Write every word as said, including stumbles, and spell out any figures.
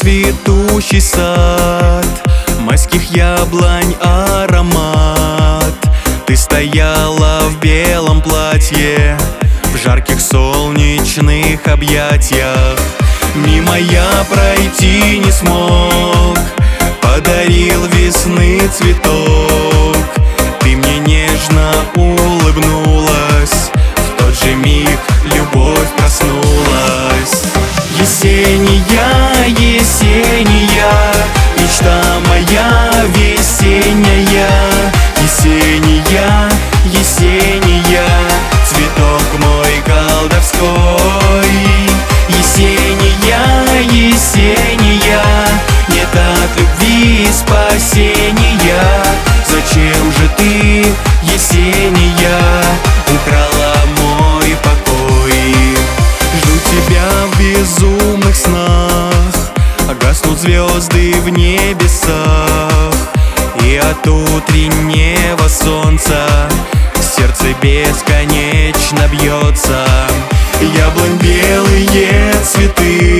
цветущий сад, майских яблонь аромат. Ты стояла в белом платье, в жарких солнечных объятиях. Мимо я пройти не смог, подарил весны цветок. Ты мне нежно улыбнулась, в тот же миг любовь проснулась. Есения, Есения, мечта моя весенняя. Есения, Есения, цветок мой колдовской. Есения, Есения, нет от любви спасения. Зачем же ты, Есения, украла мой покой? Жду тебя в безумных снах, гаснут звезды в небесах, и от утреннего солнца сердце бесконечно бьется. Яблонь белые цветы